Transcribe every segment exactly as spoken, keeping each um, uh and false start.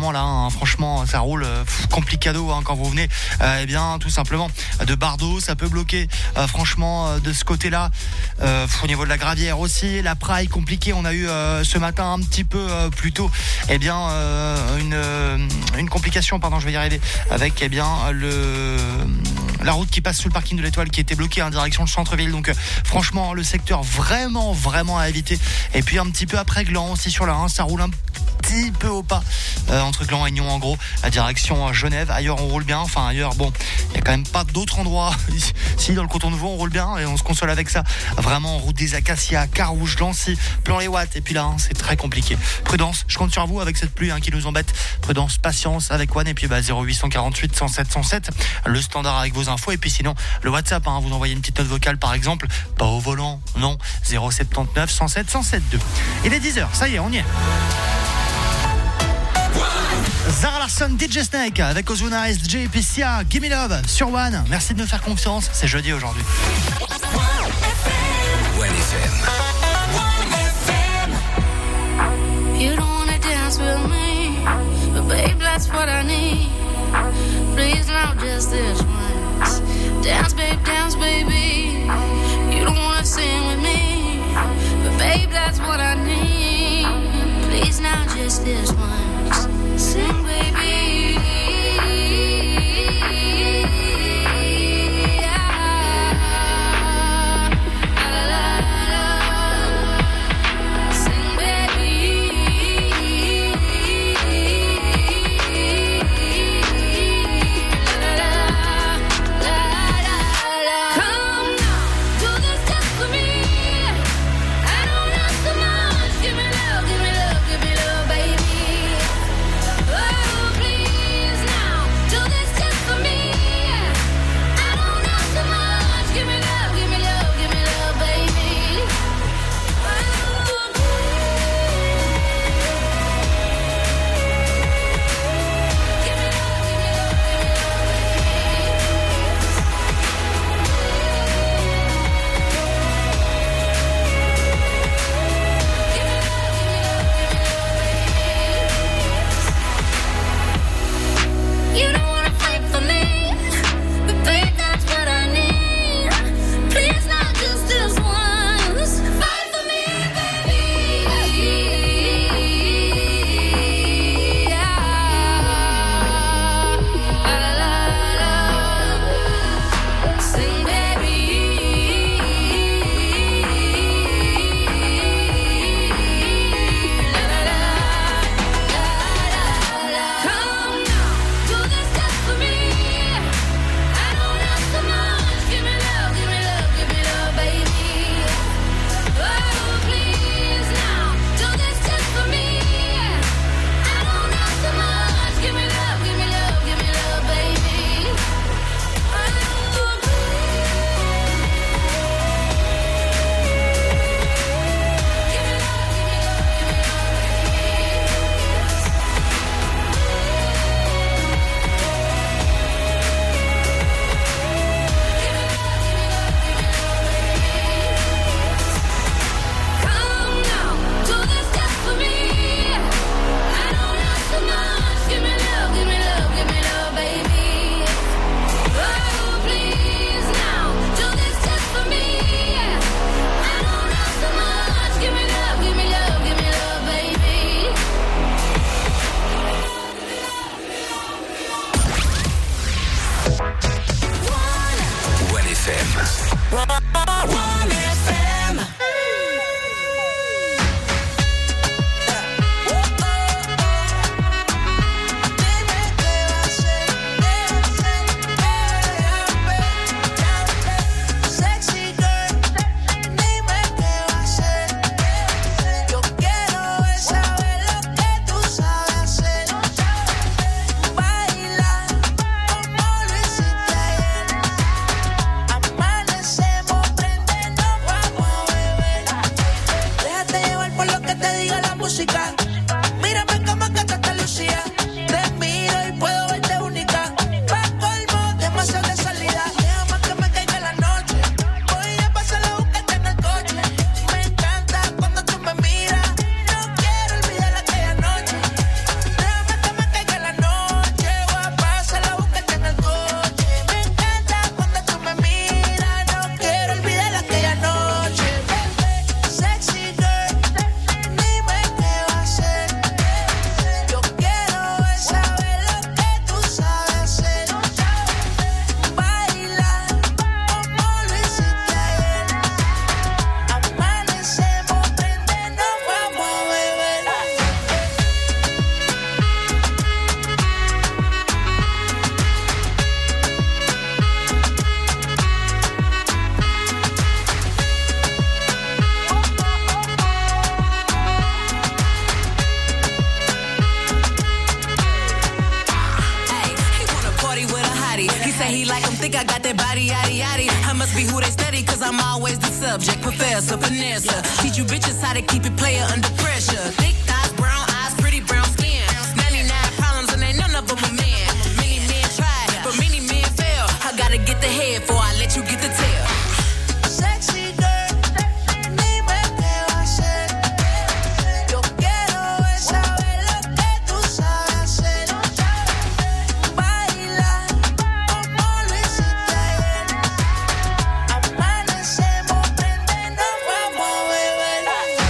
moment là, hein, franchement, ça roule euh, complicado hein, quand vous venez. Euh, eh bien, tout simplement de Bardo, ça peut bloquer. Euh, franchement, euh, de ce côté-là, euh, au niveau de la Gravière aussi, la Praille compliquée. On a eu euh, ce matin un petit peu euh, plus tôt, eh bien, euh, une euh, une complication. Pardon, je vais y arriver. Avec eh bien le la route qui passe sous le parking de l'Étoile qui était bloquée en direction du centre-ville. Donc euh, franchement, le secteur vraiment vraiment à éviter. Et puis un petit peu après Gland aussi sur la un, ça roule un petit peu au pas euh, entre Gland et Nyon en gros, la direction Genève. Ailleurs on roule bien, enfin ailleurs bon, il y a quand même pas d'autres endroits. Si dans le canton nouveau on roule bien et on se console avec ça. Vraiment route des Acacias, Carouge, Lancy, Plan-les-Ouates et puis là hein, c'est très compliqué. Prudence, je compte sur vous avec cette pluie hein, qui nous embête. Prudence, patience avec One et puis bah zéro huit cent quarante-huit cent sept cent sept, le standard avec vos infos et puis sinon le WhatsApp hein, vous envoyez une petite note vocale par exemple, pas au volant, non, zéro sept neuf cent sept cent sept deux. Il est dix heures, ça y est, on y est. Zara Larsson, D J Snake avec Ozuna, S J et P C A, Gimme Love sur One. Merci de me faire confiance, c'est jeudi aujourd'hui. One F M. You don't wanna dance with me, but babe, that's what I need. Please now just this once. Dance, babe, dance, baby. You don't wanna sing with me, but babe, that's what I need. Please now just this once. Sing, baby. Give me love, give me love, baby. body like I'm thick, I got that body, yaddy, yaddy. I must be who they study, cause I'm always the subject. Professor, Vanessa, teach you bitches how to keep it player under pressure. Thick thighs, brown eyes, pretty brown skin. ninety-nine problems and ain't none of them a man. Many men tried, but many men fail. I gotta get the head before I let you get the tail. Sexy girl, dime qué va a hacer. Yo quiero es saber lo que tú sabes hacer. Baila como lo hiciste ayer. Amanecemos, prende, nos vamos a beber.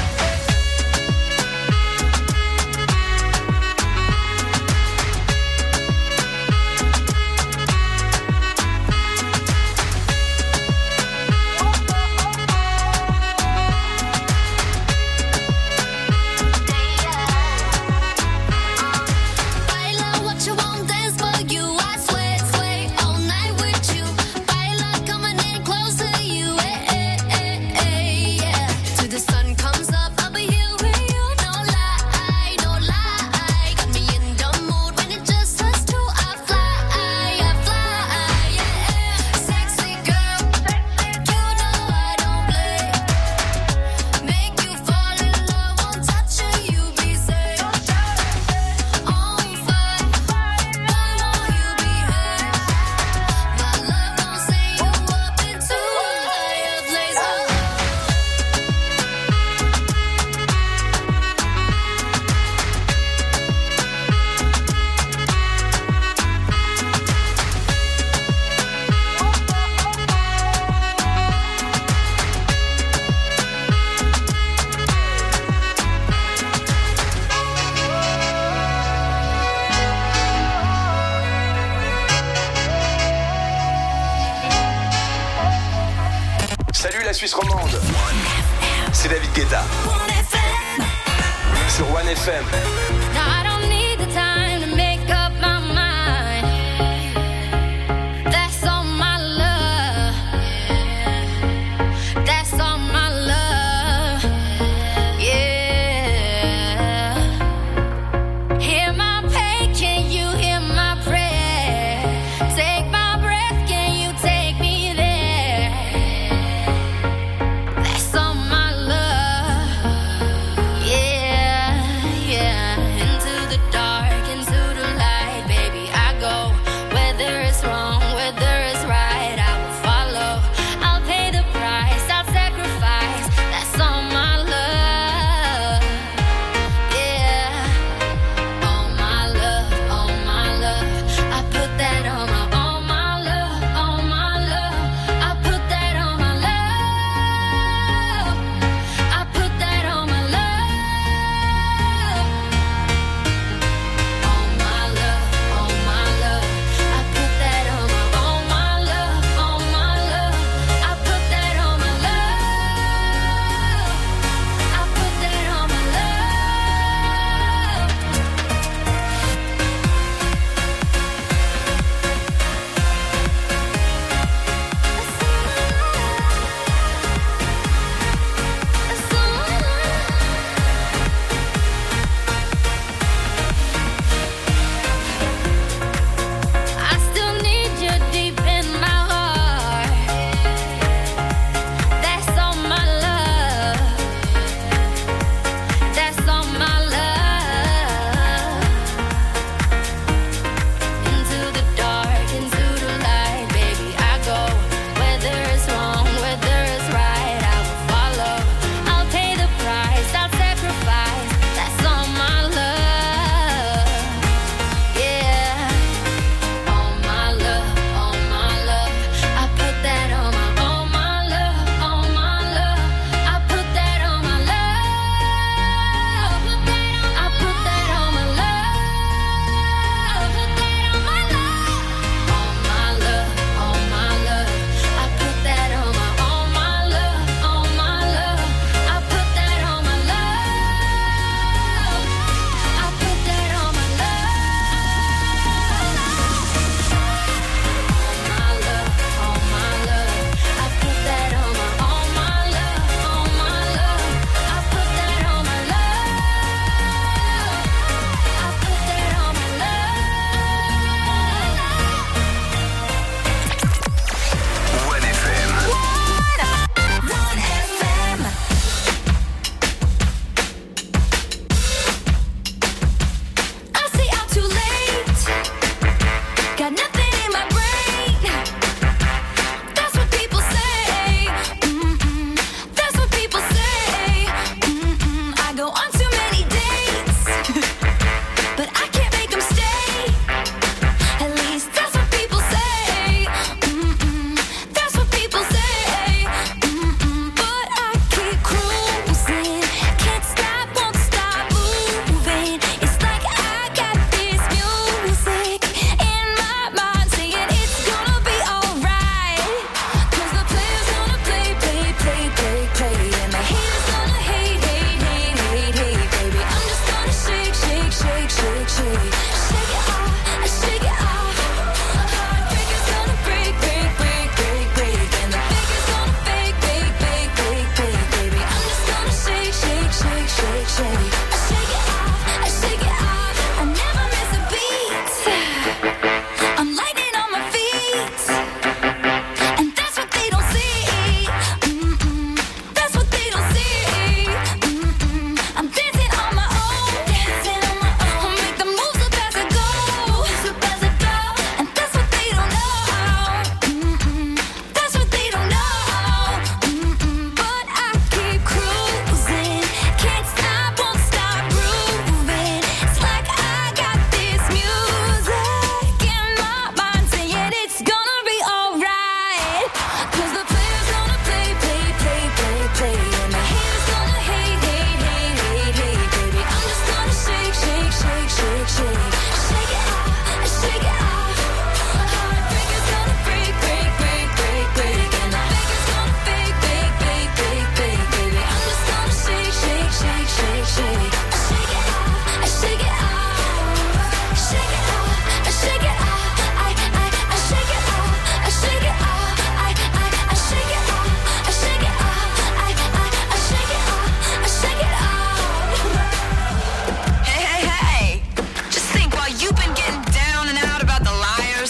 Baila what you want, dance for you. I sway, sway all night with you. Baila coming in close to you. Eh, eh, eh, eh, yeah. Till the sun comes up, I'll be here with you. No lie, no lie. Got me in the mood when it just us two. I fly, I fly, yeah. Sexy girl, you know I don't play. Make you fall in love, won't touch you, you be safe. On fire, the more you behave. My love gon' send you up into a higher place. Salut la Suisse romande. C'est David Guetta. Sur One F M. Now I don't need the time to make up my mind. That's all my love. That's all my love. Yeah. Hear my pain, can you hear my prayer? Take my breath, can you take me there? That's all my love. Yeah, yeah.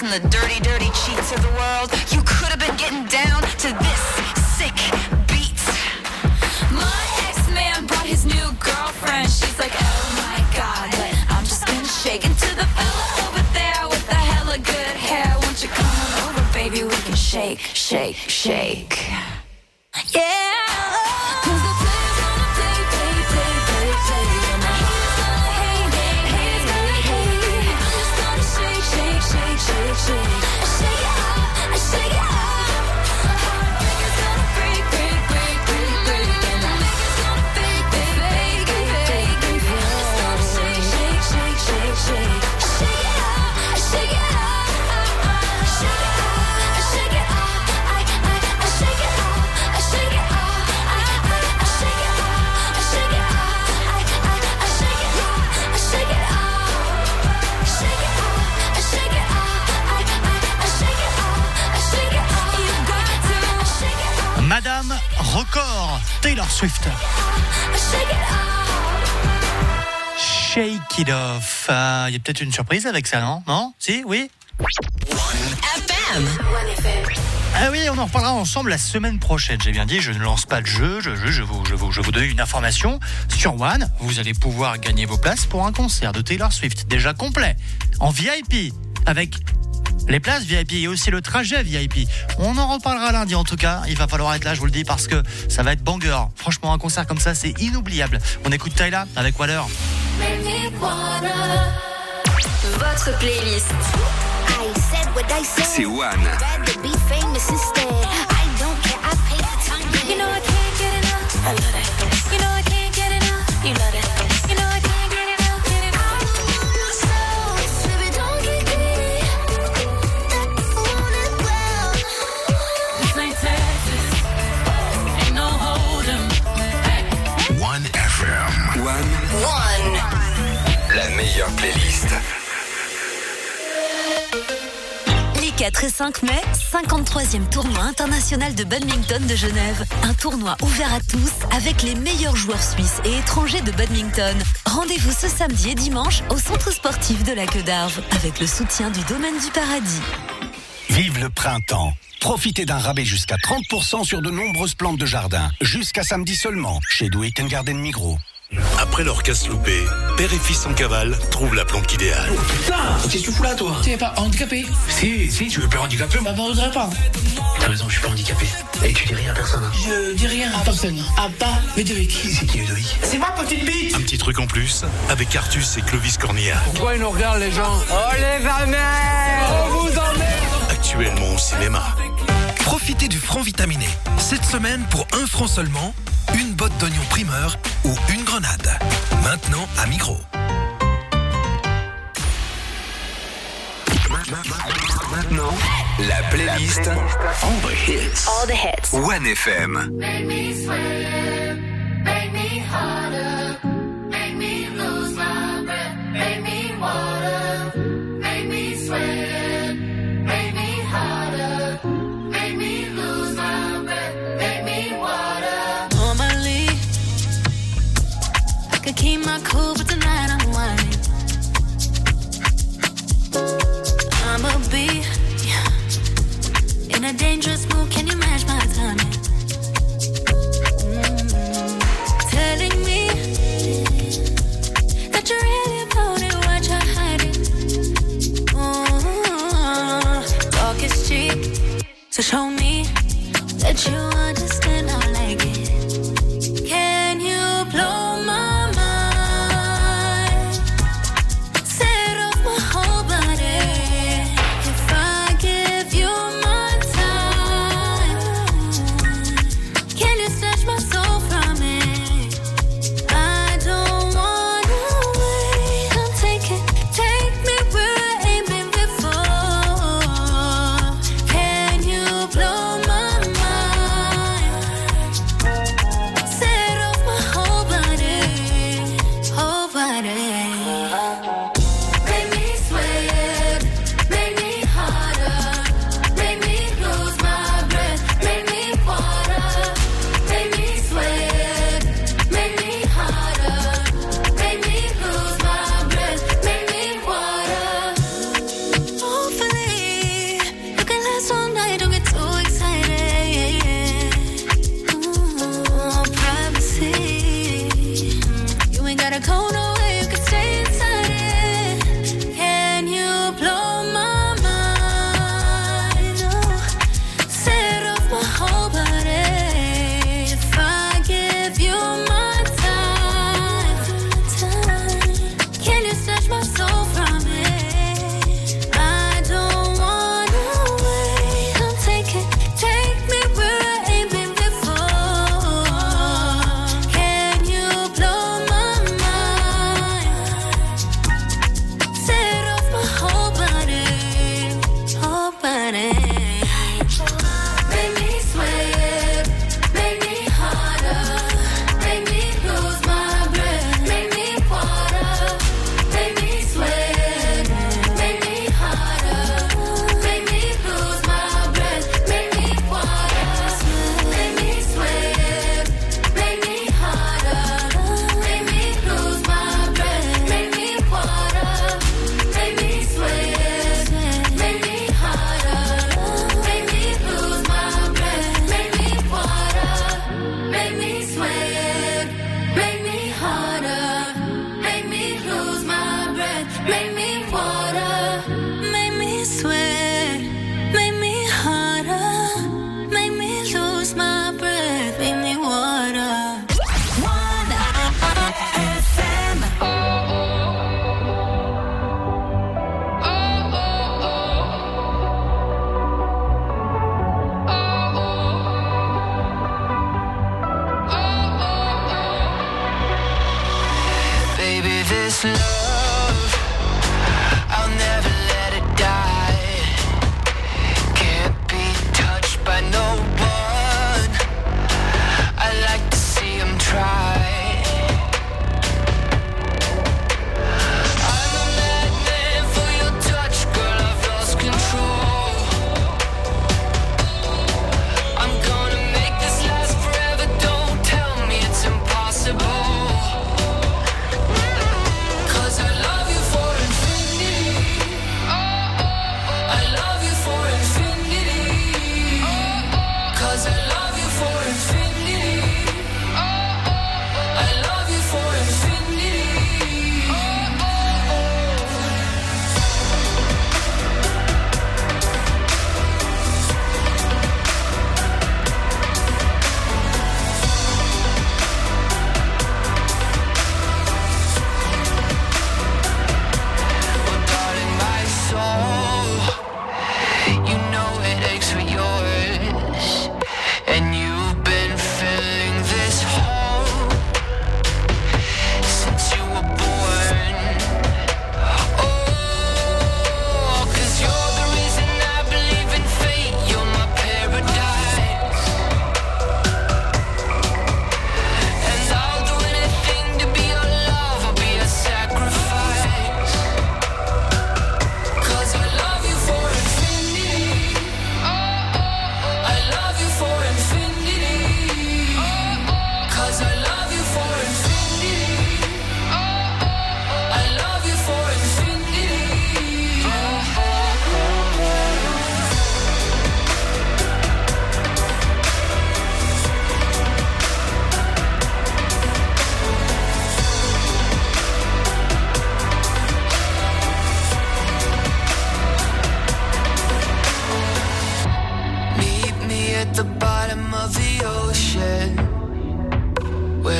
from the dirty, dirty cheats of the world. You could have been getting down to this sick beat. My ex-man brought his new girlfriend. She's like, oh my God, but I'm just gonna shake into the fella over there with the hella good hair. Won't you come on over, baby? We can shake, shake, shake. Yeah. Madame Record, Taylor Swift. Shake it off. Il euh, y a peut-être une surprise avec ça, non? Non? Si? Oui? Ah oui, on en reparlera ensemble la semaine prochaine. J'ai bien dit, je ne lance pas de jeu, je, je, je, vous, je, vous, je vous donne une information. Sur One, vous allez pouvoir gagner vos places pour un concert de Taylor Swift, déjà complet, en V I P, avec les places V I P et aussi le trajet V I P. On en reparlera lundi en tout cas. Il va falloir être là, je vous le dis, parce que ça va être banger. Franchement, un concert comme ça, c'est inoubliable. On écoute Tyla avec Water. Votre playlist. C'est One. La meilleure playlist. Les quatre et cinq mai, cinquante-troisième tournoi international de badminton de Genève. Un tournoi ouvert à tous avec les meilleurs joueurs suisses et étrangers de badminton. Rendez-vous ce samedi et dimanche au centre sportif de la Queue d'Arve avec le soutien du Domaine du Paradis. Vive le printemps! Profitez d'un rabais jusqu'à trente pour cent sur de nombreuses plantes de jardin. Jusqu'à samedi seulement, chez Do It and Garden Migros. Après leur casse loupée, père et fils en cavale trouvent la plante idéale. Oh putain, qu'est-ce que tu fous là, toi? Tu n'es pas handicapé? Si, si, tu veux pas handicapé, bah, bah, voudrais pas. T'as raison, je suis pas handicapé. Et tu dis rien à personne. Hein. Je dis rien à personne. À pas Ludovic. Qui c'est qui Ludovic? C'est ma petite bite. Un petit truc en plus, avec Artus et Clovis Cornillac. Pourquoi ils nous regardent, les gens? Oh, les va-mères! On vous emmerde! Actuellement au cinéma. Profitez du franc vitaminé. Cette semaine, pour un franc seulement, une botte d'oignon primeur ou une grenade. Maintenant à Migros. Maintenant, la playlist All the Hits. All the hits. One F M. Make me sweat, make me harder, make me lose my breath, make me water, make me sweat, make me harder, make me lose my breath, make me water. Normally, I could keep my cool, but tonight I'm whining. I'ma be in a dangerous mood, can you match my timing? Mm-hmm. Telling me that you're really about it, what you're hiding. Mm-hmm. Talk is cheap, so show me that you understand I like it. Can you blow my mind? Set off my whole body. If I give you my time, can you snatch my soul from it? I don't wanna wait. Come take it, take me where I ain't been before. Can you blow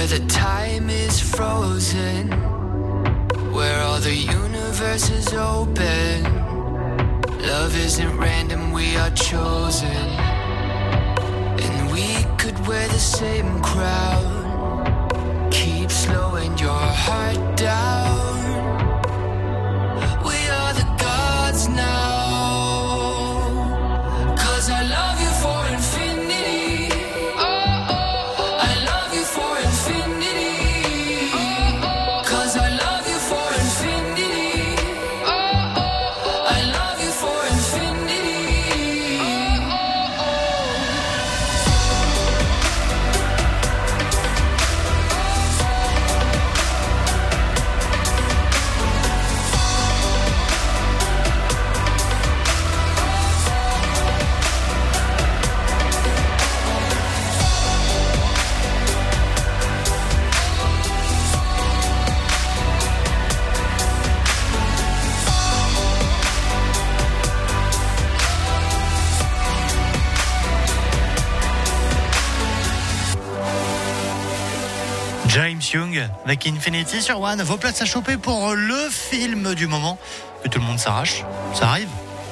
the time is frozen, where all the universe is open. Love isn't random, we are chosen. And we could wear the same crown, keep slowing your heart down. We are the gods now, 'cause I love you for infinity. Oh, oh, I love you for infinity. Oh, oh, 'cause I love you for infinity. Oh, oh, I love you for infinity. Oh, oh, James Young avec Infinity sur One. Vos places à choper pour le film du moment que tout le monde s'arrache. Ça arrive.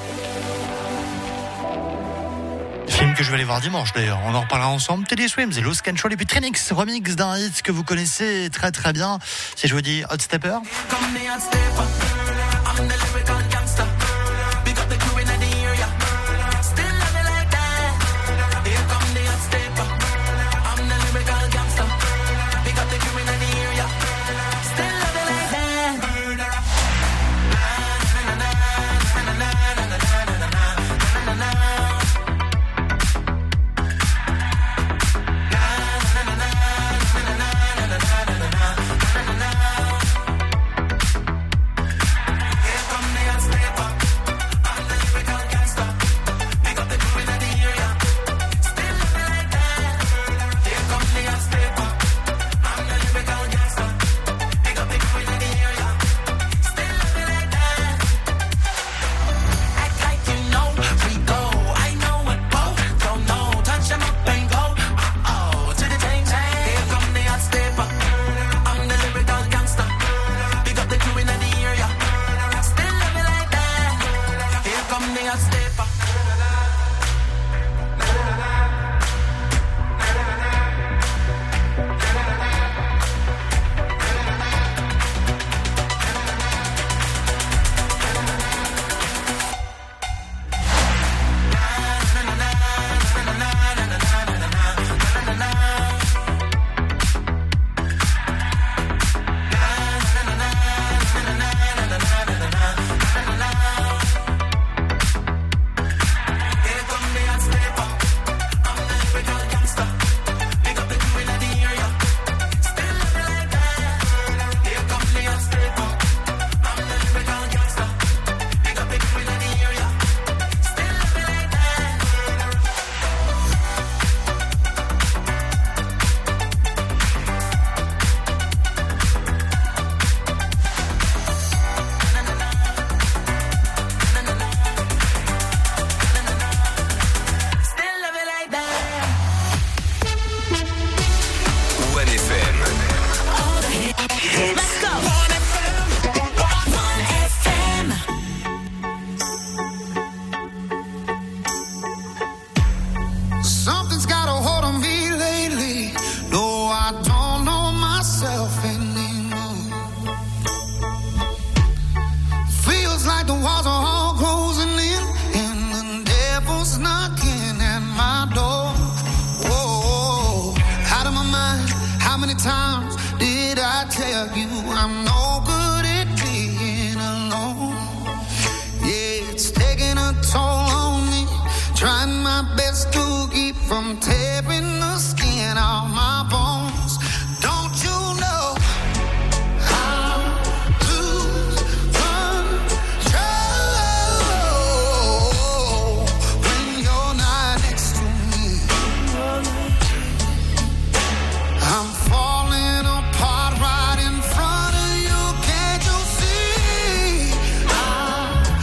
Film que je vais aller voir dimanche d'ailleurs. On en reparlera ensemble. Teddy Swims et Lost Control et puis Trinix, remix d'un hit que vous connaissez très très bien. Si je vous dis Hot Stepper.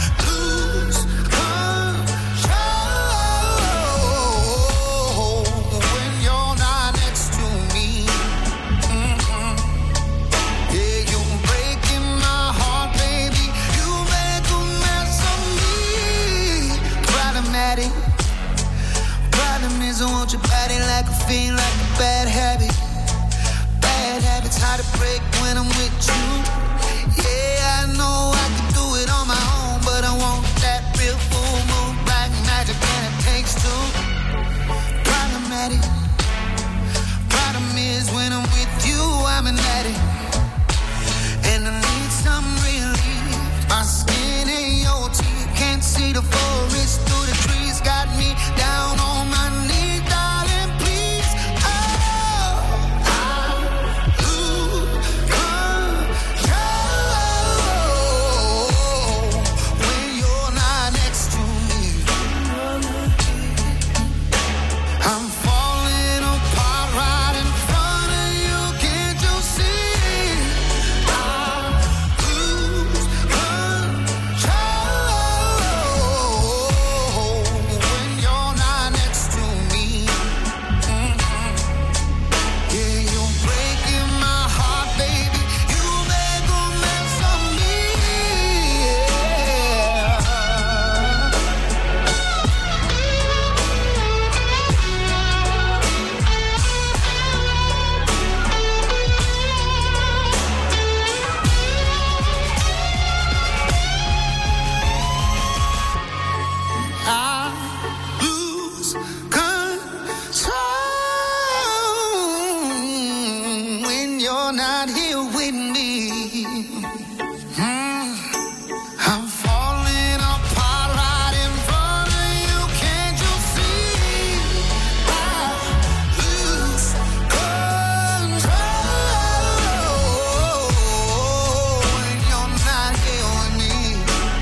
oh, caffeine like a bad habit. Bad habits hard to break when I'm with you. Yeah, I know I can do it on my own, but I want that real full moon, black magic, and it takes two. Problematic. Problem is when I'm with you, I'm an addict, and I need some relief. My skin ain't your teeth, can't see the forest through the trees. Got me down on my knees, darling, please. Oh, I lose control when you're not next to me. I'm falling apart right in front of you, can't you see? I lose control when you're not next to me. Mhm. Yeah, you're breaking my heart, baby. You make a mess of me. Yeah. I lose control when you're not here with me. Hmm. I'm falling apart right in front of you, can't you see? I lose control when you're not here with me.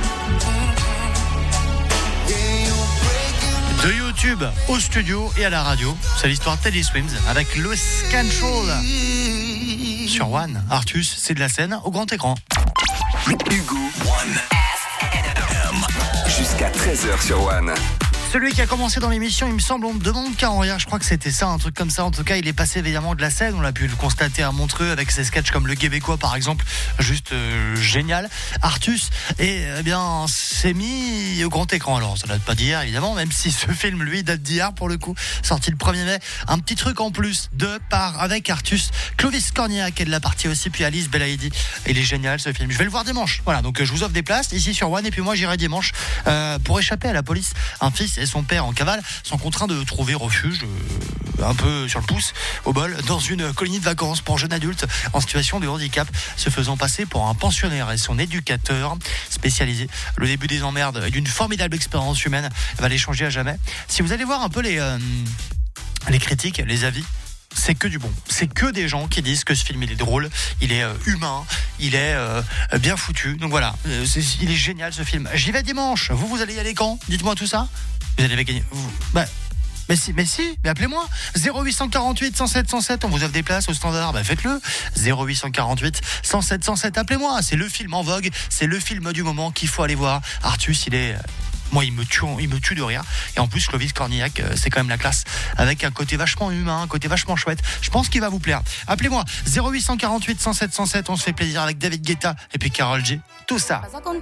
Yeah, you're breaking De YouTube au studio et à la radio, c'est l'histoire de Teddy Swims avec Lose Control sur One. Artus, c'est de la scène au grand écran. Hugo One jusqu'à treize heures sur One. Celui qui a commencé dans l'émission, il me semble, on me demande qu'à en rire. Je crois que c'était ça, un truc comme ça. En tout cas, il est passé évidemment de la scène. On l'a pu le constater à Montreux avec ses sketchs comme Le Québécois, par exemple. Juste euh, génial. Artus, et eh bien, s'est mis au grand écran. Alors, ça date pas d'hier, évidemment, même si ce film, lui, date d'hier pour le coup. Sorti le premier mai. Un petit truc en plus de par avec Artus. Clovis Cornillac est de la partie aussi, puis Alice Belaïdi. Il est génial ce film. Je vais le voir dimanche. Voilà, donc je vous offre des places ici sur One. Et puis moi, j'irai dimanche euh, pour échapper à la police. Un fils et son père en cavale sont contraints de trouver refuge euh, un peu sur le pouce au bol dans une colonie de vacances pour jeunes adultes en situation de handicap, se faisant passer pour un pensionnaire et son éducateur spécialisé. Le début des emmerdes et d'une formidable expérience humaine va les changer à jamais. Si vous allez voir un peu les euh, les critiques, les avis, c'est que du bon. C'est que des gens qui disent que ce film il est drôle, il est euh, humain, il est euh, bien foutu. Donc voilà, euh, c'est, il est génial ce film. J'y vais dimanche. Vous, vous allez y aller quand ? Dites-moi tout ça. Vous allez gagner. Vous, bah, mais si, mais si, mais appelez-moi. zéro huit cent quarante-huit cent sept cent sept, on vous offre des places au standard. Bah faites-le. zéro huit cent quarante-huit cent sept cent sept, appelez-moi. C'est le film en vogue, c'est le film du moment qu'il faut aller voir. Artus, il est. Moi, il me tue, il me tue de rire. Et en plus, Clovis Cornillac, c'est quand même la classe. Avec un côté vachement humain, un côté vachement chouette. Je pense qu'il va vous plaire. Appelez-moi. zéro huit cent quarante-huit cent sept cent sept. On se fait plaisir avec David Guetta et puis Karol G. Tout ça.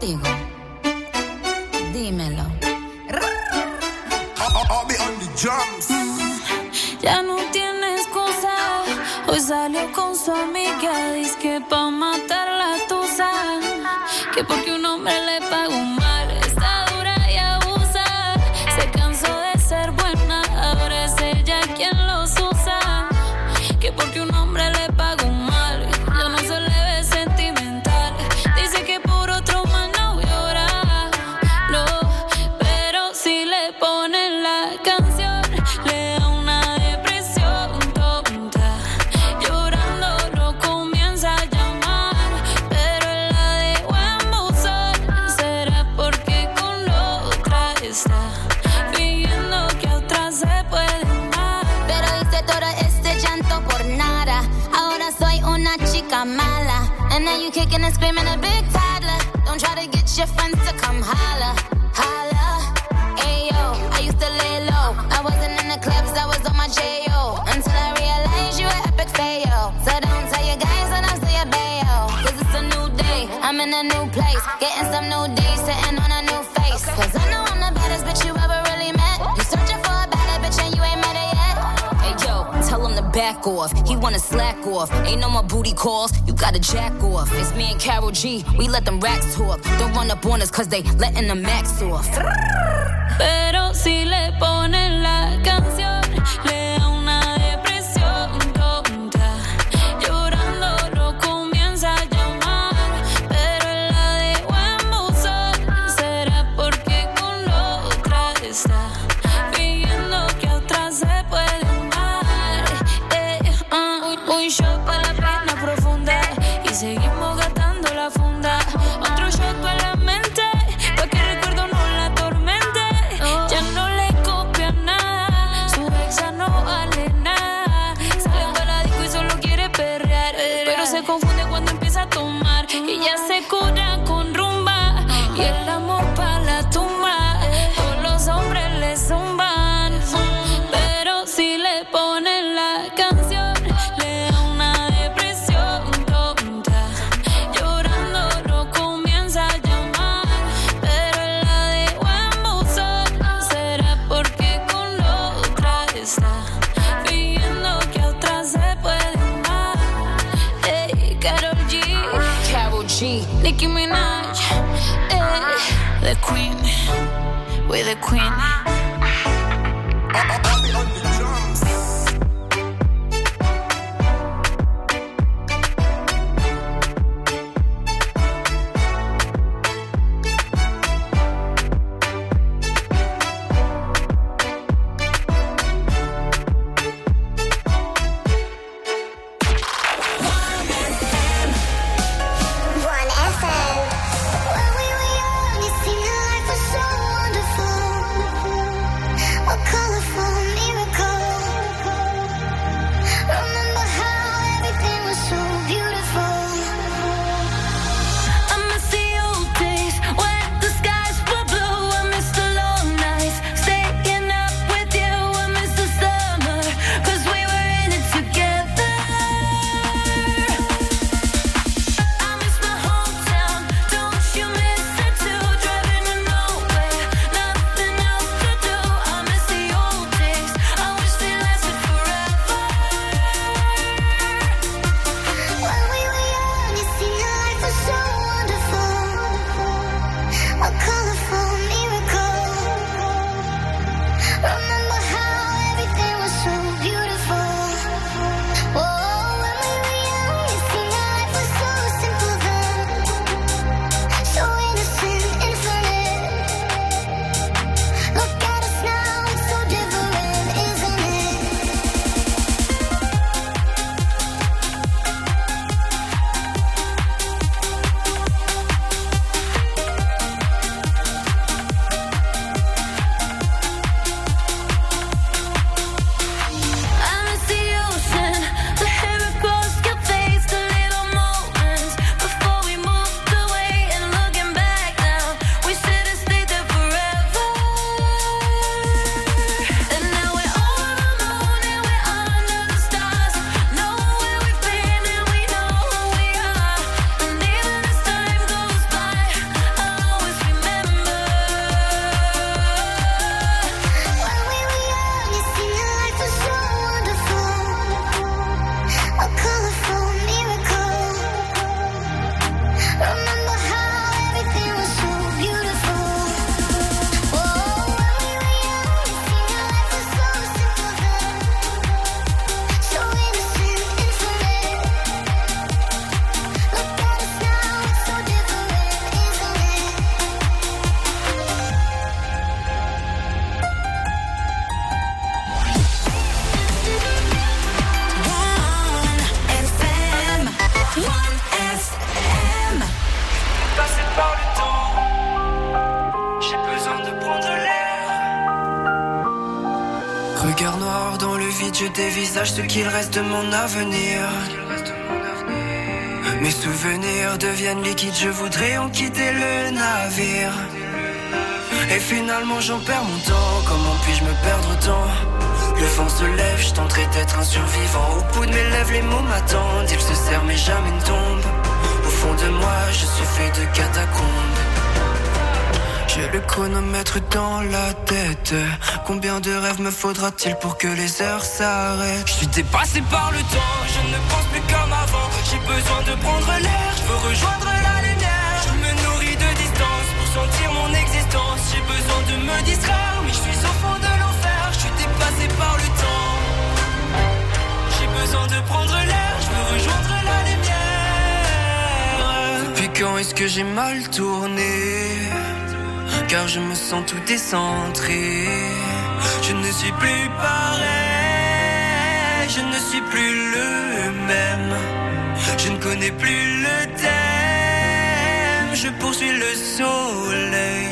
Dímelo. Ya no tiene excusa. Hoy salió con su amiga. Dice que pa' matar la tusa. Que porque un hombre le pagó mal. Está dura y abusa. Se cansó de ser buena. Ahora es ella quien los usa. Que porque un hombre le pagó mal. Ya no se le ve sentimental. Dice que por otro más no llora. No, pero si le ponen la canción, le da una depresión tonta. Llorando lo comienza a llamar, pero él la dejó en buzón. Será porque con la otra está fingiendo que a otra se puede amar. Pero hice todo este llanto por nada. Ahora soy una chica mala. And now you kicking and screaming a big toddler. Don't try to get your friends to come holla, holla. Ayo, I used to lay low. I wasn't in the clubs, I was on my J O. Until I realized you were epic fail. So don't tell your guys that I'm still your bayo. Cause it's a new day, I'm in a new place. Getting some new days, sitting on a new face. Cause I know I'm the baddest bitch you ever really met. You searching for a better bitch and you ain't met her yet. Hey yo, back off. He wanna slack off. Ain't no more booty calls. You gotta jack off. It's me and Karol G. We let them racks talk. Don't run up on us cause they letting the max off. Pero si le ponen la canción, le da una depresión tonta. Llorando no comienza a llamar, pero él la dejó en buzón. ¿Será porque con la otra está fingiendo que a otra se puede amar? Eh, uh, un shot para la pena profunda y seguimos gastando la funda. Otro shot para la mente, pa' que el recuerdo no la atormente. Ya no le copia nada, su exa no vale nada. Sale para la disco y solo quiere perrear, pero se confunde cuando empieza a tomar. Y ya se cura con rumba y el amor pa' la tumba. Todos los hombres le zumban, pero si le ponen la canción, le da una depresión tonta. Llorando no comienza a llamar, pero él la dejó en buzón. ¿Será porque con la otra está fingiendo que a otra se puede amar? Ey, Karol G, Karol G. Nicki Minaj, ey, the queen, we're the queen. Regard noir dans le vide, je dévisage ce qu'il reste de mon avenir. Mes souvenirs deviennent liquides, je voudrais en quitter le navire. Et finalement j'en perds mon temps, comment puis-je me perdre autant? Le vent se lève, je tenterai d'être un survivant. Au bout de mes lèvres, les mots m'attendent. Ils se serrent mais jamais ne tombent. Au fond de moi, je suis fait de catacombes. J'ai le chronomètre dans la tête. Combien de rêves me faudra-t-il pour que les heures s'arrêtent? Je suis dépassé par le temps, je ne pense plus comme avant. J'ai besoin de prendre l'air, je veux rejoindre la lumière. Je me nourris de distance pour sentir mon existence. J'ai besoin de me distraire, mais je suis au fond de l'enfer. Je suis dépassé par le temps. J'ai besoin de prendre l'air, je veux rejoindre la lumière. Depuis quand est-ce que j'ai mal tourné? Car je me sens tout décentré. Je ne suis plus pareil, je ne suis plus le même. Je ne connais plus le thème, je poursuis le soleil.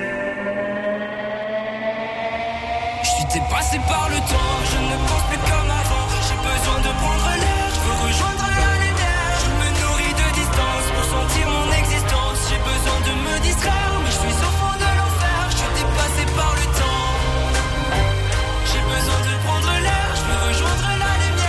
Je suis dépassé par le temps, je ne pense plus comme avant. J'ai besoin de prendre l'air, je veux rejoindre la lumière. Je me nourris de distance pour sentir mon existence. J'ai besoin de me distraire, mais je suis au fond de l'enfer. Je suis dépassé par le temps. J'ai besoin de prendre l'air, je veux rejoindre la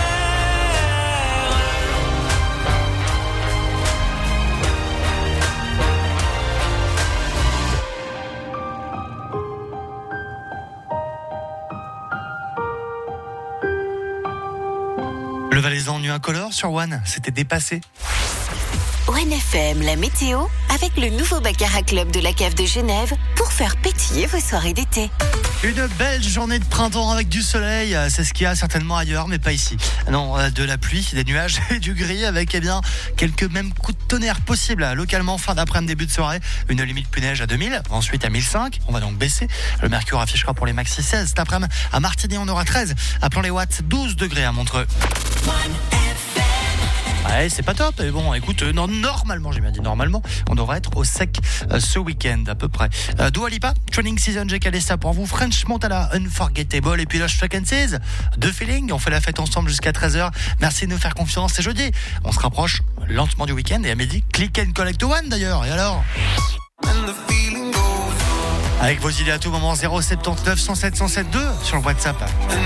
Le Valaisan nu incolore sur One, c'était dépassé. One F M, la météo, avec le nouveau Baccarat Club de la Cave de Genève pour faire pétiller vos soirées d'été. Une belle journée de printemps avec du soleil, c'est ce qu'il y a certainement ailleurs, mais pas ici. Non, de la pluie, des nuages et du gris avec eh bien quelques mêmes coups de tonnerre possibles. Localement, fin d'après-midi, début de soirée, une limite plus neige à deux mille, ensuite à mille cinq. On va donc baisser. Le mercure affichera pour les maxi seize. Cet après-midi, à Martigny, on aura treize. À Plan-les-Ouates, douze degrés à Montreux. Ouais, c'est pas top, mais bon, écoute, euh, non, normalement, j'ai bien dit normalement, on devrait être au sec euh, ce week-end à peu près. Euh, Dua Lipa, Training Season, j'ai calé ça pour vous. French Montana, Unforgettable, et puis Lost Frequencies, The Feeling. On fait la fête ensemble jusqu'à treize heures. Merci de nous faire confiance. C'est jeudi, on se rapproche lentement du week-end et à midi, Click and Collect One d'ailleurs. Et alors? Avec vos idées à tout moment, zéro sept neuf cent sept cent sept deux sur le WhatsApp.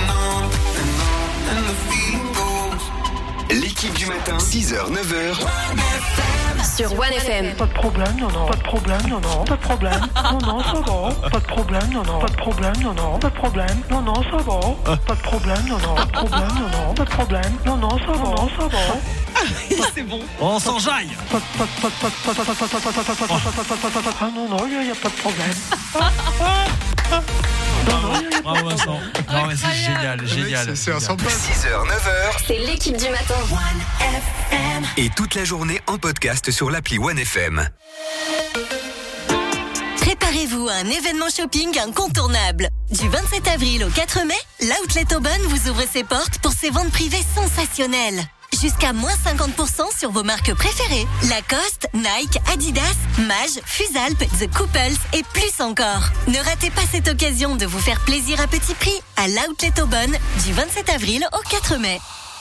L'équipe du matin, six heures neuf heures. Sur One F M. Pas de problème, non, non. Pas de problème, non, non. Pas de problème. Non, non, ça va. Pas de problème, non, non. Pas de problème, non, non. Pas de problème. Non, non, ça va. Pas de problème, non, non. Pas de problème, non, non. Pas de problème. Non, non, ça va. Non, ça va. C'est bon. On s'enjaille. Pas de Ah non, non, il n'y a pas de problème. Bravo Vincent. Non mais c'est génial, génial. C'est un sympa. six heures neuf heures. C'est l'équipe du matin. One F M. Et toute la journée en podcast sur l'appli One F M. Préparez-vous à un événement shopping incontournable. Du vingt-sept avril au quatre mai, l'Outlet Aubonne vous ouvre ses portes pour ses ventes privées sensationnelles. Jusqu'à moins cinquante pour cent sur vos marques préférées. Lacoste, Nike, Adidas, Mage, Fusalp, The Couples et plus encore. Ne ratez pas cette occasion de vous faire plaisir à petit prix à l'Outlet Aubonne du vingt-sept avril au quatre mai.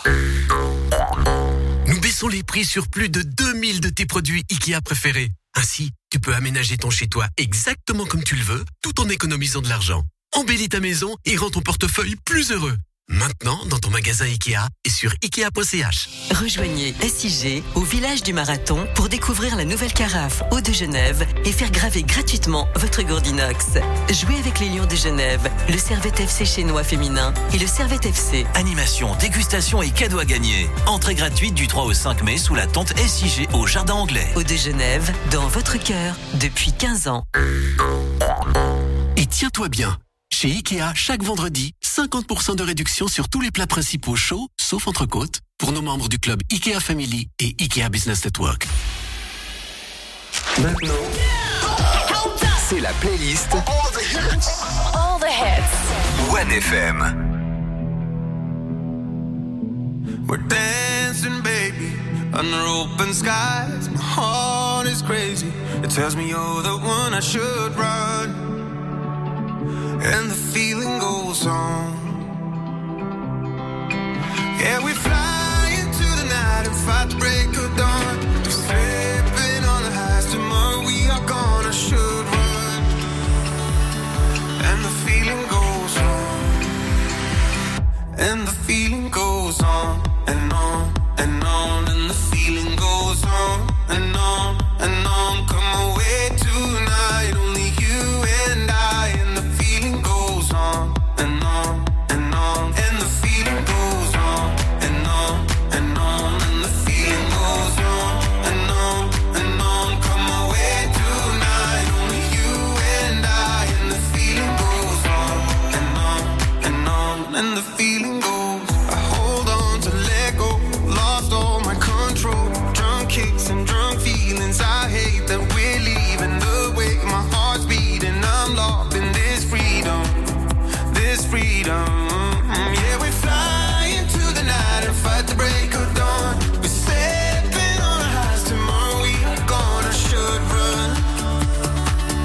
Nous baissons les prix sur plus de deux mille de tes produits Ikea préférés. Ainsi, tu peux aménager ton chez-toi exactement comme tu le veux, tout en économisant de l'argent. Embellis ta maison et rends ton portefeuille plus heureux. Maintenant, dans ton magasin Ikea et sur ikea point c h. Rejoignez S I G au village du Marathon pour découvrir la nouvelle carafe Eau de Genève et faire graver gratuitement votre gourde inox. Jouez avec les Lions de Genève, le Servette F C chinois féminin et le Servette F C. Animation, dégustation et cadeaux à gagner. Entrée gratuite du trois au cinq mai sous la tente S I G au Jardin Anglais. Eau de Genève, dans votre cœur, depuis quinze ans. Et tiens-toi bien. Chez Ikea, chaque vendredi, cinquante pour cent de réduction sur tous les plats principaux chauds, sauf entrecôte, pour nos membres du club Ikea Family et Ikea Business Network. Maintenant, c'est la playlist All the hits. One F M. We're dancing, baby, under open skies. My heart is crazy. It tells me you're the one I should run. And the feeling goes on. Yeah, we fly into the night and fight the break of dawn. We're slipping on the highs. Tomorrow we are gonna should run. And the feeling goes on. And the feeling goes on and on and on. And the feeling goes on and on and on. Come away tonight, only you and the feeling goes. I hold on to let go, lost all my control. Drunk kicks and drunk feelings, I hate that we're leaving. The way my heart's beating, I'm locked in this freedom, this freedom. Yeah, we fly into the night and fight the break of dawn. We're stepping on our highs, tomorrow we are gonna should run.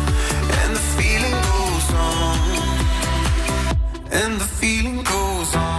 And the feeling goes on, and the feeling goes on.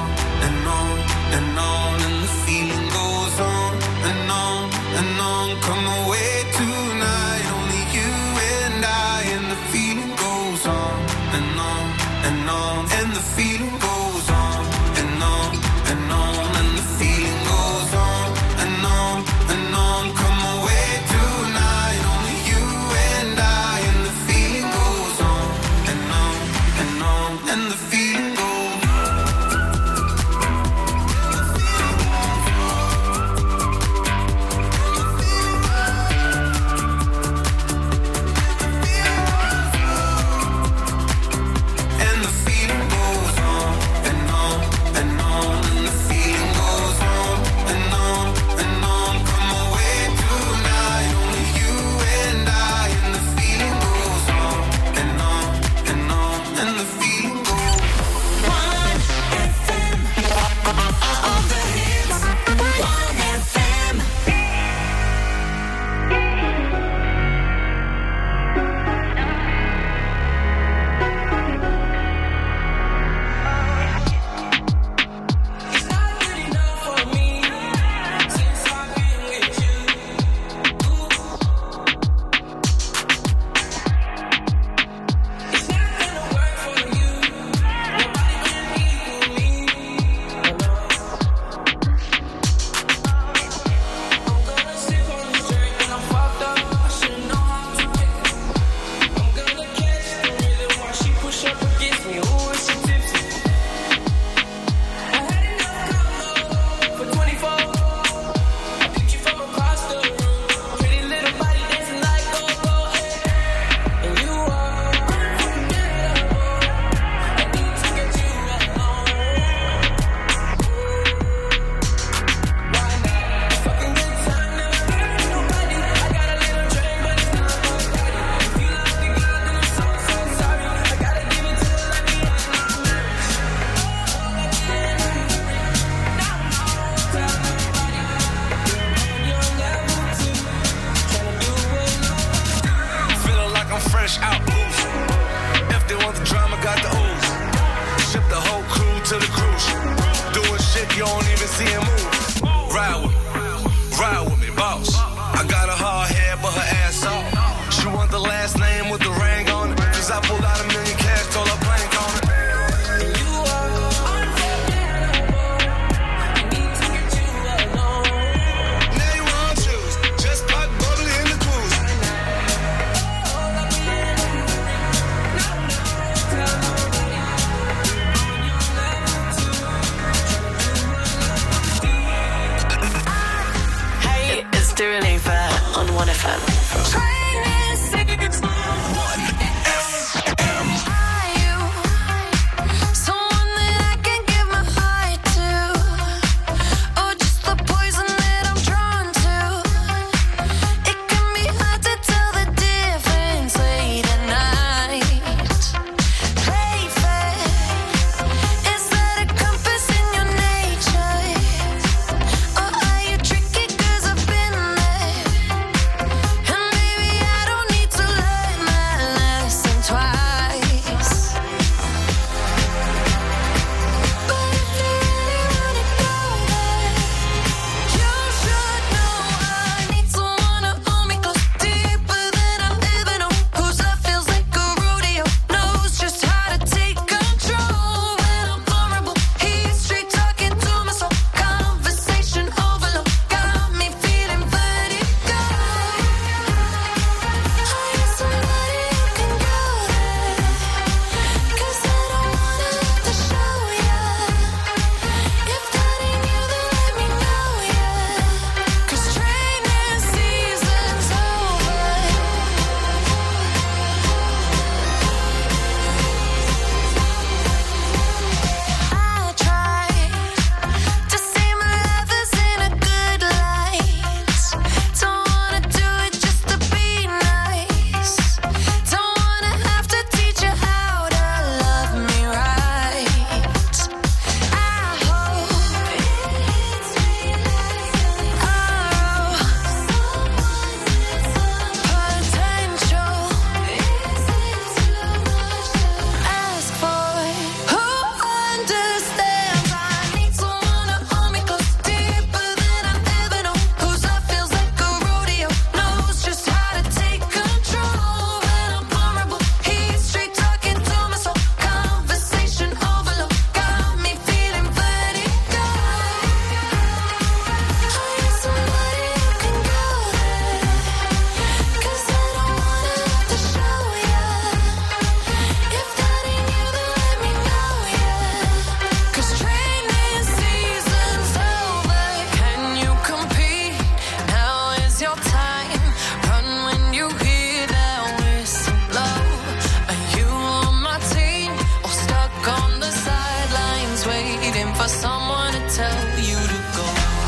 for someone to tell you to go.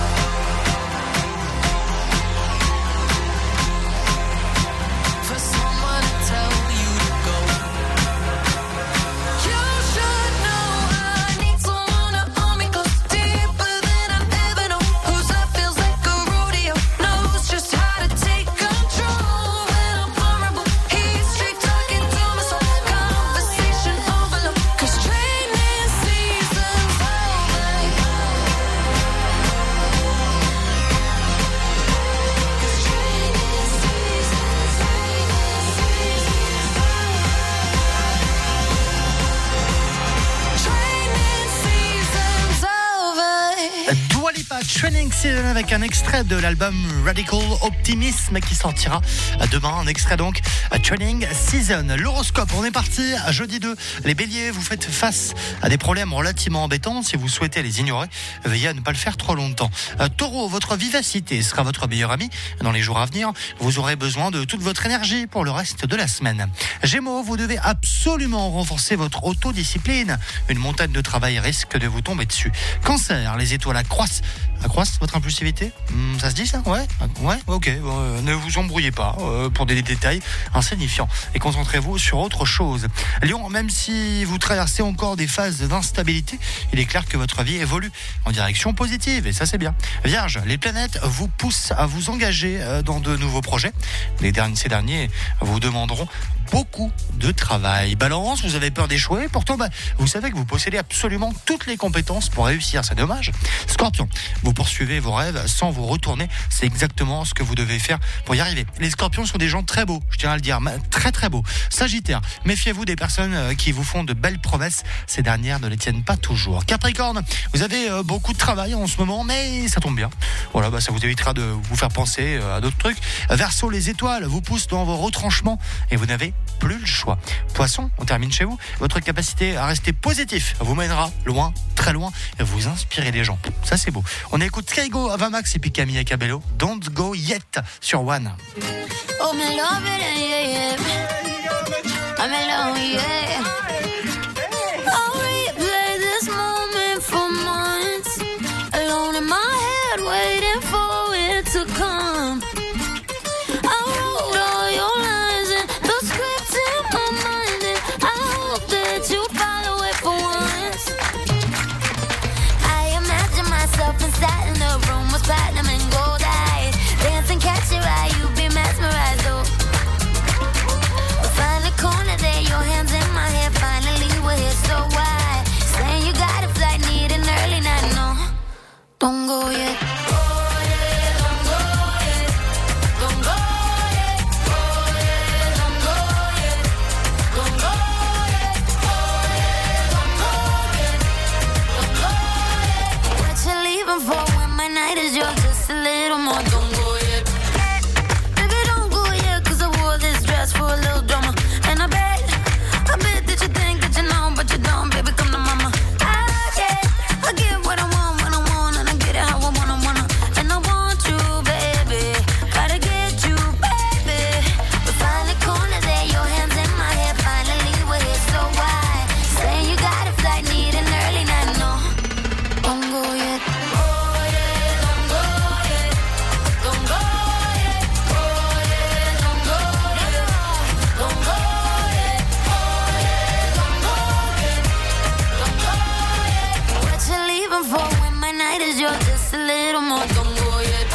For someone to tell you to go. You should know I need someone to hold me close, deeper than I've ever known. Whose love feels like a rodeo, knows just how to take control when I'm vulnerable. He's straight talking to my soul, conversation overload. 'Cause training season's Dua Lipa, Training Season, avec un extrait de l'album Radical Optimism qui sortira demain. Un extrait donc, Training Season. L'horoscope, on est parti à jeudi deux. Les béliers, vous faites face à des problèmes relativement embêtants. Si vous souhaitez les ignorer, veillez à ne pas le faire trop longtemps. Euh, Taureau, votre vivacité sera votre meilleur ami dans les jours à venir. Vous aurez besoin de toute votre énergie pour le reste de la semaine. Gémeaux, vous devez absolument renforcer votre autodiscipline. Une montagne de travail risque de vous tomber dessus. Cancer, les étoiles accroissent, accroissent votre impulsivité. Hmm, ça se dit ça? Ouais, ouais, ok. Bon, euh, ne vous embrouillez pas euh, pour des détails insignifiants et concentrez-vous sur autre chose. Lion, même si vous traversez encore des phases d'instabilité, il est clair que votre vie évolue en direction positive et ça c'est bien. Vierge, les planètes vous poussent à vous engager euh, dans de nouveaux projets. Les derniers, ces derniers vous demanderont beaucoup de travail. Balance, vous avez peur d'échouer, pourtant bah, vous savez que vous possédez absolument toutes les compétences pour réussir, c'est dommage. Scorpion, vous poursuivez vos rêves sans vous retourner, c'est exactement ce que vous devez faire pour y arriver. Les scorpions sont des gens très beaux, je tiens à le dire, très très beaux. Sagittaire, méfiez-vous des personnes qui vous font de belles promesses, ces dernières ne les tiennent pas toujours. Capricorne, vous avez beaucoup de travail en ce moment, mais ça tombe bien. Voilà, bah, ça vous évitera de vous faire penser à d'autres trucs. Verseau, les étoiles vous poussent dans vos retranchements et vous n'avez plus le choix. Poisson, on termine chez vous. Votre capacité à rester positif vous mènera loin, très loin, et vous inspirez les gens. Ça c'est beau. On écoute Skygo, Avamax et puis Camilla Cabello. Don't Go Yet sur One. Oh, me love it, yeah, yeah. I'm alone, yeah. I'll replay this moment for months. Alone in my head, waiting for it to come. I wrote all your lines and the scripts in my mind, and I hope that you'd follow it for once. I imagine myself inside in the room with platinum and gold eyes, dancing, catch your eye, you'd be mesmerized, oh. Find a corner there, your hands in my hair, finally we're here, so why? Saying you got a flight, need an early night, no, don't go yet. For when my night is yours, just a little more. Don't go yet, baby, don't go yet, 'cause I wore this dress for a little drama. And I bet, I bet that you think that you know, but you don't, baby, come to mama. I get, I get what I want when I want, and I get it how I wanna, wanna. And I want you, baby, gotta get you, baby. We find a corner there, your hands in my hair, finally we're here, so why? Saying you got a flight, need an early night, no, don't go yet. For when my night is yours, just a little more. Don't go yet.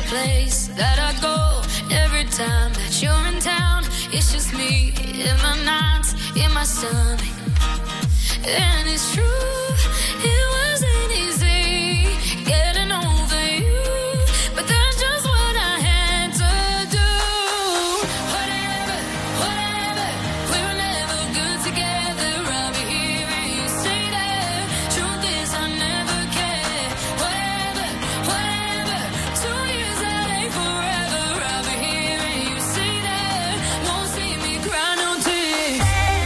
place that I go every time that you're in town. It's just me in my nights, in my stomach. And it's true, it wasn't easy getting over you, but that's just what I had to do. Whatever, whatever, we were never good together. I'll be here and you say that. Truth is I never cared. Whatever, whatever, two years that ain't forever. I'll be here and you say that. Won't see me cry no tears.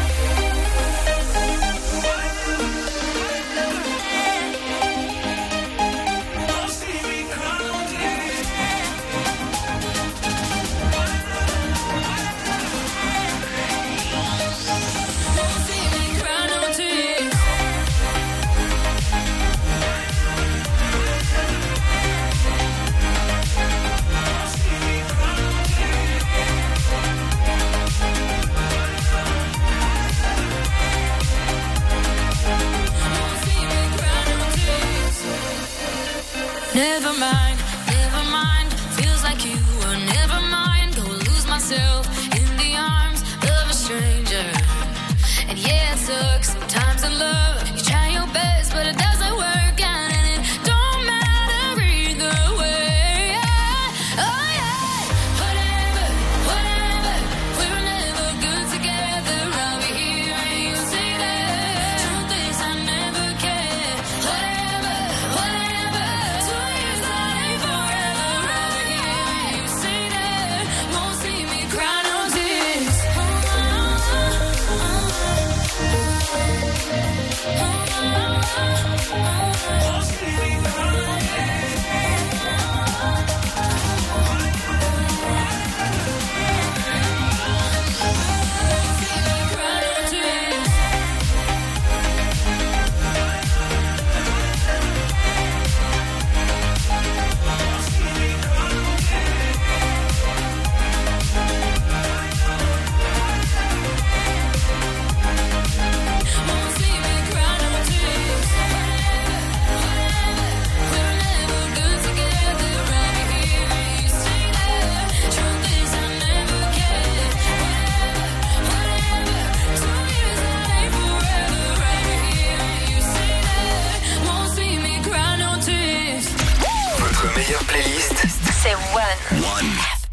Never mind, never mind. Feels like you were never mind. Go lose myself in the arms of a stranger. And yeah, it sucks sometimes in love. You try your best, but it doesn't work out, and it don't matter either way. Oh yeah, whatever, whatever. We were never good together. I'll be here and you say that. Truth is I never cared. Whatever, whatever. Two years that ain't forever. I'll be here and you say that. Won't see me cry no tears. Votre meilleure playlist, c'est One. One.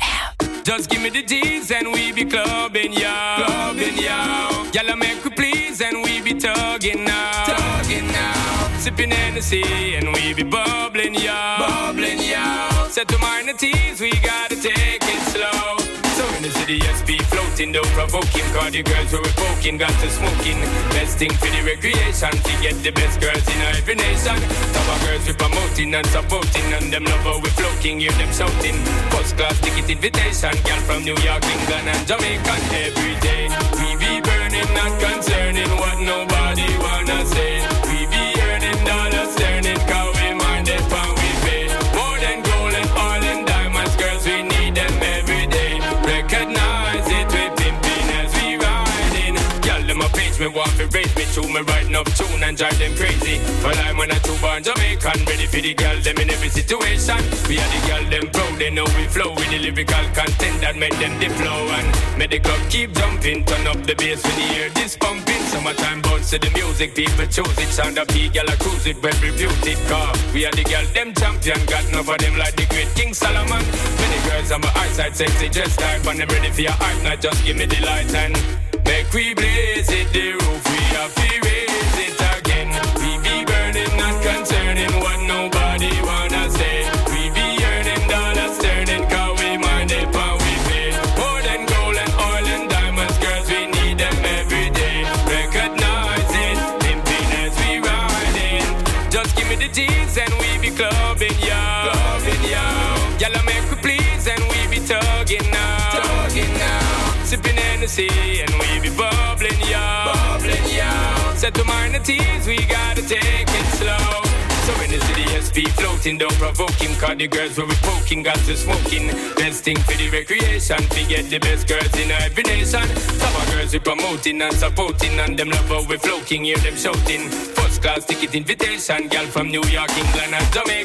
Just give me the G's and we be clubbing, yeah. Clubbing, yeah. Y'all make we please and we be tugging now. Tugging now. Sipping Hennessy and we be bubbling, yeah. Bubbling, yeah. Set to minor teas, we gotta take it slow. So in the city, S P floating, don't provoking. Cause the girls who we poking, got to smoking. Best thing for the recreation, to get the best girls in every nation. Top of girls we promoting and supporting, and them love how we floating, hear them shouting. First class ticket invitation, girl from New York, England and Jamaica. Every day, we be burning, not concerning what nobody wanna say. We be earning dollars, turning, cause we mind it when we pay. More than gold and oil and diamonds, girls, we need them every day. Recognize it, we pimping as we riding. Y'all them a page me want to raise me through me writing up tune and drive them crazy. But I'm when I two born Jamaican, ready for the girl them in every situation. We are the girl them proud, they know we flow with the lyrical content that make them flow. And make the club keep jumping, turn up the bass when you hear this pumping. Summertime bounce to the music, people choose it. Sound up the girl I cruise it, well reviewed it. Cause we are the girl them champion, got enough of them like the great King Solomon. Many girls on my eyesight, sexy just type, and them ready for your hype, not just give me the light and make we blaze it, the roof we have to raise it again. We be burning, not concerning what nobody wanna say. We be earning dollars, turning, cause we mind it when we pay. More than gold and oil and diamonds, girls, we need them every day. Recognize it, pimping as we riding. Just give me the G's and we be clubbing, yeah. Clubbing, yeah. Y'all make we please and we be tugging now. Tugging now. Sipping Hennessy and we be bubbling, yeah. Bubbling, yeah. Set to minor teas, we gotta take it slow. So in the city, S P floating, don't provoke him. Cause the girls where we poking, got to smoking. Best thing for the recreation, we get the best girls in every nation. Top of girls we promoting and supporting, and them love how we floating, hear them shouting. First class ticket invitation, girl from New York, England and Jamaica.